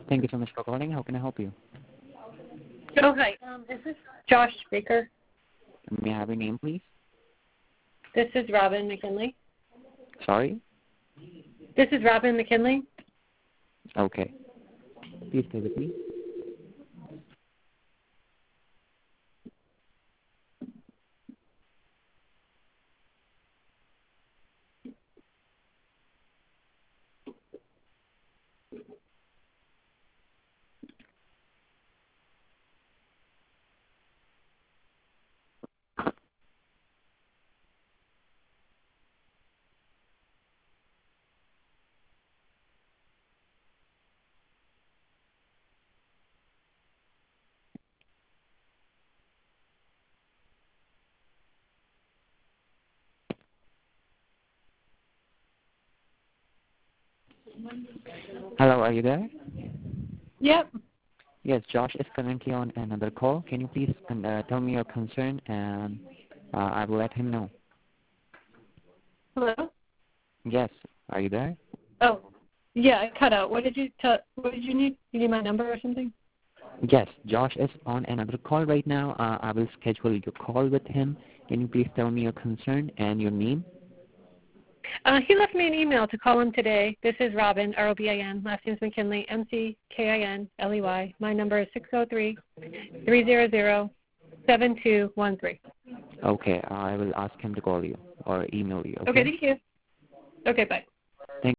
Thank you so much for calling. How can I help you? Oh, hi. Is this Josh Baker? May I have your name, please? This is Robin McKinley. Sorry? This is Robin McKinley. Okay. Please stay with me. Hello, are you there? Yep. Yes, Josh is currently on another call. Can you please tell me your concern, and I will let him know. Hello? Yes, are you there? Oh, yeah, I cut out. What did you need? You need my number or something? Yes, Josh is on another call right now. I will schedule your call with him. Can you please tell me your concern and your name? He left me an email to call him today. This is Robin, R-O-B-I-N. Last name is McKinley, M-C-K-I-N-L-E-Y. My number is 603-300-7213. Okay, I will ask him to call you or email you. Okay, thank you. Okay, bye.